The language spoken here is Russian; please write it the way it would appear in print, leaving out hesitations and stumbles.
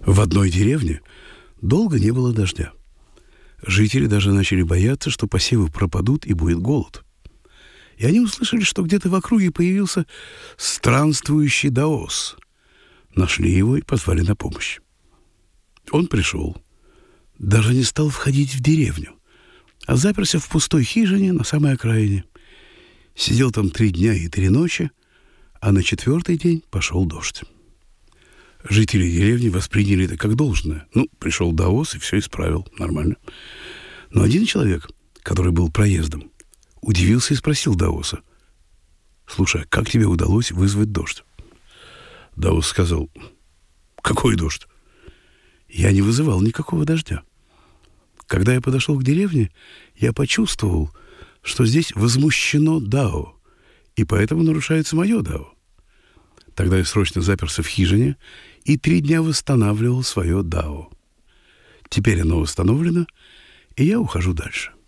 В одной деревне долго не было дождя. Жители даже начали бояться, что посевы пропадут и будет голод. И они услышали, что где-то в округе появился странствующий даос. Нашли его и позвали на помощь. Он пришел, даже не стал входить в деревню, а заперся в пустой хижине на самой окраине. Сидел там 3 дня и 3 ночи, а на 4-й день пошел дождь. Жители деревни восприняли это как должное. Пришел даос и все исправил. Нормально. Но один человек, который был проездом, удивился и спросил даоса: «Слушай, а как тебе удалось вызвать дождь?» Даос сказал: «Какой дождь? Я не вызывал никакого дождя. Когда я подошел к деревне, я почувствовал, что здесь возмущено дао, и поэтому нарушается мое дао. Тогда я срочно заперся в хижине и 3 дня восстанавливал свое дао. Теперь оно восстановлено, и я ухожу дальше».